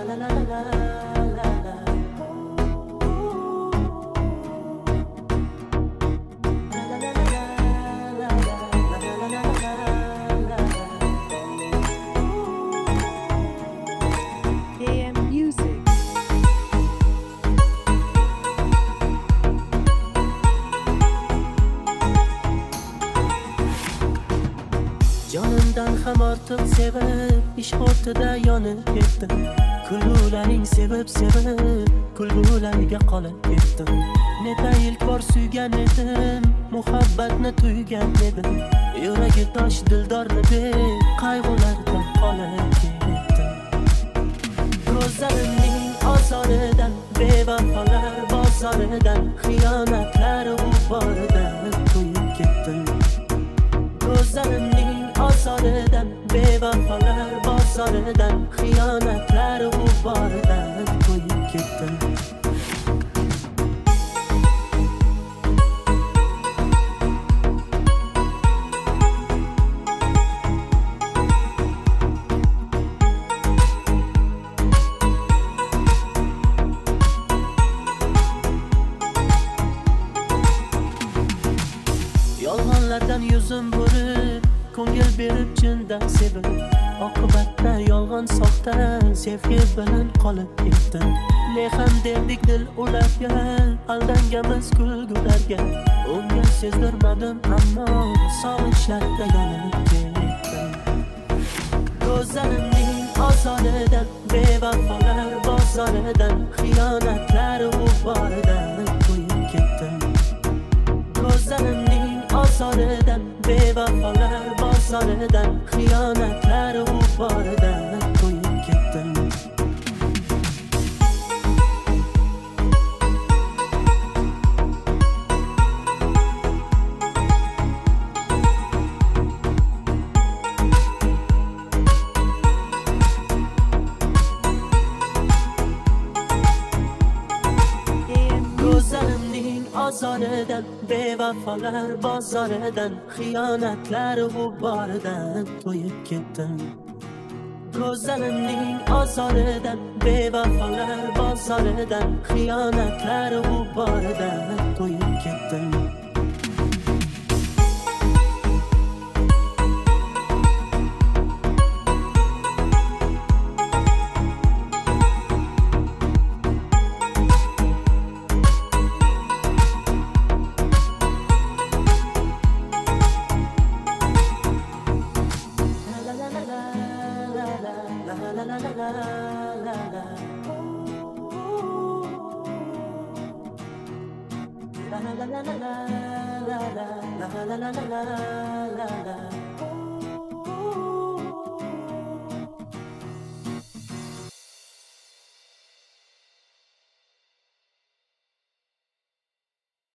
AM Music. Jonimdan ham ortiq sevib, ish ortida yonib ketdim. Kulgularing sevib, kulgularga qolib ketdim. Neta ilk bor suygan edim, muhabbatni tuygan edim. Yuragi tosh dildorni deb, qayg'ulardan qolib ketdim. Ko'zlarimning ozoridan, bevafolar bozoridan, xiyonatlar g'uboridan to'yib ketdim. Ko'zlarimning ozoridan, bevafolar bozoridan, xiyonatlar g'uboridan to'yib ketdim. Yolg'onlardan yuzim burib, ko'ngil berib chindan sevib, oqibatda yolg'on soxta sevgi bilan qolib ketdim. Ne ham derdik dil ularga, aldangamiz kulgularga. Unga sezdirmadim, ammo sog'inchlarda yonib ketdim. Ko'zlarimning ozoridan, bevafolar bozoridan, xiyonatlar g'uboridan to'yib ketdim. Ko'zlarimning ozoridan, bevafolar bozoridan, xiyonatlar g'uboridan to'yib ketdim. Ko'zlarimning ozoridan, bevafolar bozoridan, xiyonatlar g'uboridan to'yib ketdim. Ko'zlarimning ozoridan, bevafolar bozoridan, xiyonatlar g'uboridan to'yib ketdim. La la la la la la la la la la la la la.